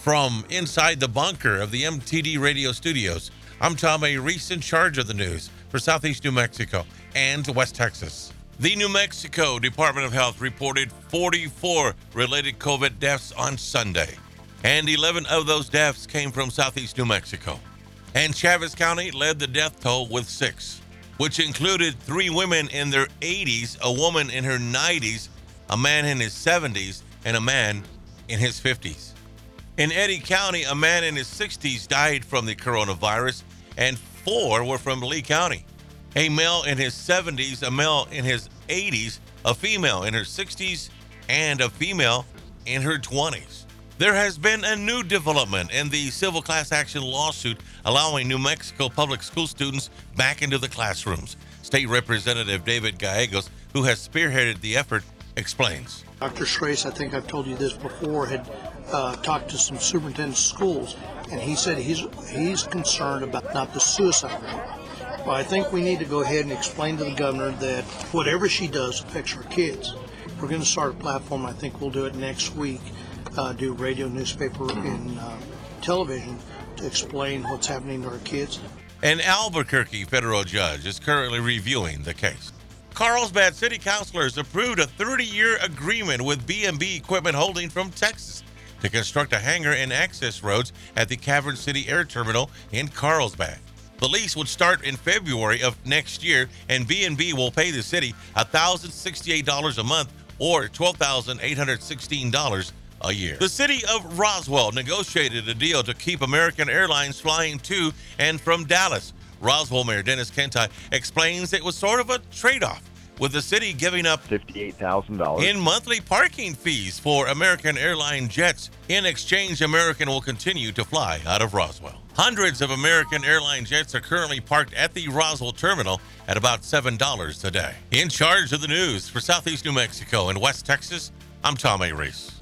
From inside the bunker of the MTD radio studios, I'm Tom A. Reese, in charge of the news for Southeast New Mexico and West Texas. The New Mexico Department of Health reported 44 related COVID deaths on Sunday, and 11 of those deaths came from Southeast New Mexico. And Chaves County led the death toll with 6, which included 3 women in their 80s, a woman in her 90s, a man in his 70s, and a man in his 50s. In Eddy County, a man in his 60s died from the coronavirus, and 4 were from Lee County. A male in his 70s, a male in his 80s, a female in her 60s, and a female in her 20s. There has been a new development in the civil class action lawsuit allowing New Mexico public school students back into the classrooms. State Representative David Gallegos, who has spearheaded the effort, explains. Dr. Schrace, I think I've told you this before, had talked to some superintendents of schools, and he said he's concerned about not the suicide rate. Well, I think we need to go ahead and explain to the governor that whatever she does affects her kids. We're going to start a platform, I think we'll do it next week, do radio, newspaper, and television to explain what's happening to our kids. An Albuquerque federal judge is currently reviewing the case. Carlsbad City Councilors approved a 30-year agreement with B&B Equipment Holding from Texas to construct a hangar and access roads at the Cavern City Air Terminal in Carlsbad. The lease would start in February of next year, and B&B will pay the city $1,068 a month or $12,816 a year. The city of Roswell negotiated a deal to keep American Airlines flying to and from Dallas. Roswell Mayor Dennis Kentai explains it was sort of a trade-off, with the city giving up $58,000 in monthly parking fees for American Airline jets. In exchange, American will continue to fly out of Roswell. Hundreds of American Airline jets are currently parked at the Roswell terminal at about $7 a day. In charge of the news for Southeast New Mexico and West Texas, I'm Tom A. Reese.